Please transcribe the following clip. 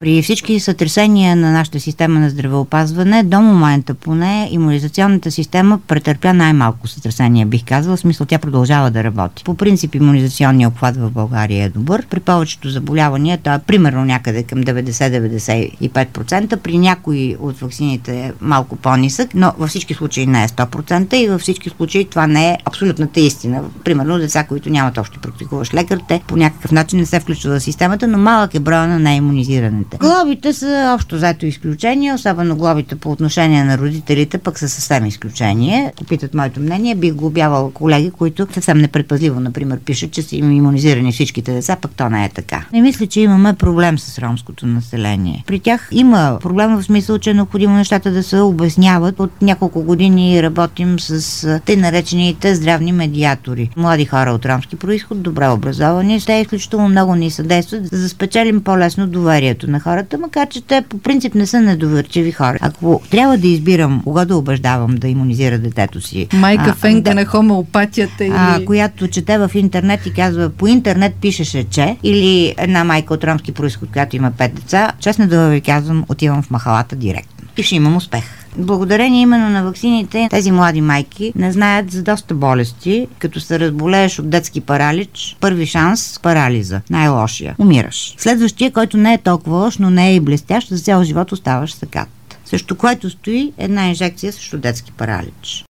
При всички сътресения на нашата система на здравеопазване, до момента поне имунизационната система претърпя най-малко сътресения, бих казала. В смисъл, тя продължава да работи. По принцип, имунизационният обхват в България е добър. При повечето заболявания, това е примерно някъде към 90-95%. При някои от ваксините е малко по-нисък, но във всички случаи не е 100% и във всички случаи това не е абсолютната истина. Примерно, деца, които нямат още практикуващ лекар, те по някакъв начин не се включват в системата, но малък е броя на неимунизираните. Глобите са общо взето изключение, особено глобите по отношение на родителите пък са съвсем изключение. Ако питат моето мнение, бих глобявал колеги, които съвсем непредпазливо, например, пишат, че са имунизирани всичките деца, пък то не е така. Не мисля, че имаме проблем с ромското население. При тях има проблем в смисъл, че е необходимо нещата да се обясняват. От няколко години работим с тъй наречените здравни медиатори. Млади хора от ромски произход, добре образовани, те изключително много ни съдействат, за да спечелим по-лесно доверието на хората, макар че те по принцип не са недоверчиви хора. Ако трябва да избирам кого да убеждавам да имунизира детето си, майка Фенка на хомеопатията или... която чете в интернет и казва, по интернет пишеше, че, или една майка от ромски произход, която има 5 деца, честно да ви казвам, отивам в махалата директно. И ще имам успех. Благодарение именно на ваксините, тези млади майки не знаят за доста болести. Като се разболееш от детски паралич, първи шанс – парализа. Най-лошия. Умираш. Следващия, който не е толкова лош, но не е и блестящ, за цял живот оставаш сакат. Срещу което стои една инжекция срещу детски паралич.